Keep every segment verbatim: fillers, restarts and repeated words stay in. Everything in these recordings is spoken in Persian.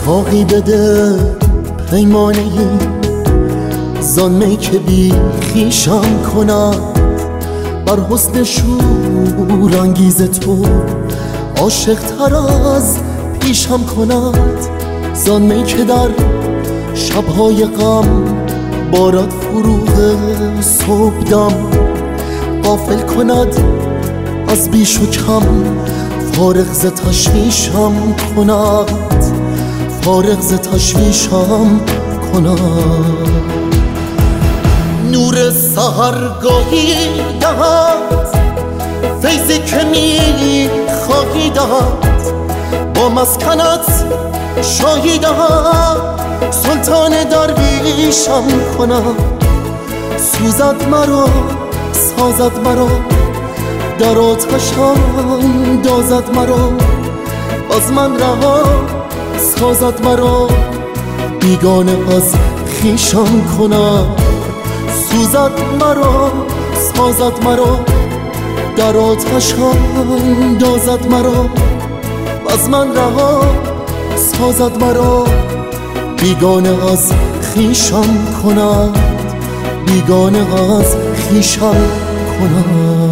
ساقی بده پیمانه زان می که بی خویشم کند، بر حسن شور انگیز تو عاشق تر از پیشم کند. زان می که در شبهای غم بارد فروغ صبحدم، غافل کند از بیش و کم، فارغ ز تشویشم کند، فارغ ز تشویشم کند. نور سحرگاهی دهد فیضی که می خواهی دهد، با مسکنت شاهی دهد، سلطان درویشم کند. سوزد مرا سازد مرا در آتشم اندازد مرا، از من رها سازد مرا بیگانه از خویشم کند. سوزد مرا سازد مرا در آتشم اندازد مرا، از من رها سازد مرا بیگانه از خویشم کند، بیگانه از خویشم کند.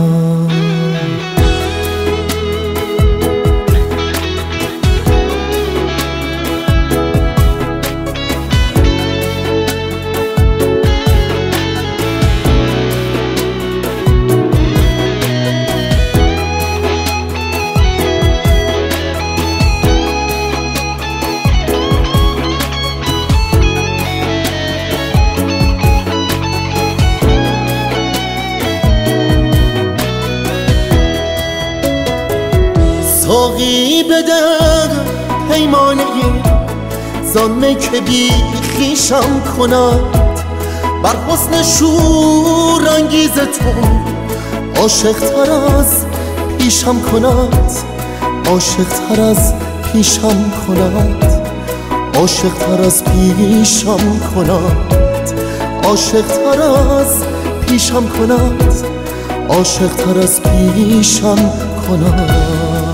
ساقی بده پیمانه زان می که بی خویشم کند، بر حسن شور انگیز تو عاشق تر از پیشم کند، عاشق تر از پیشم کند، عاشق تر از پیشم کند، عاشق تر از پیشم کند، عاشق تر از پیشم کند.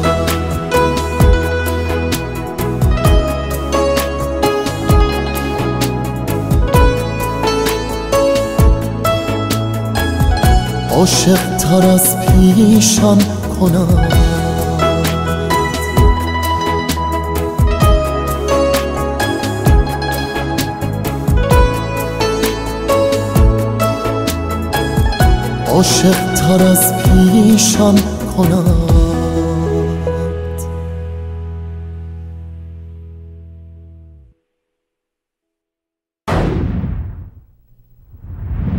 عاشق تر از پیشم کند. عاشق تر از پیشم کند.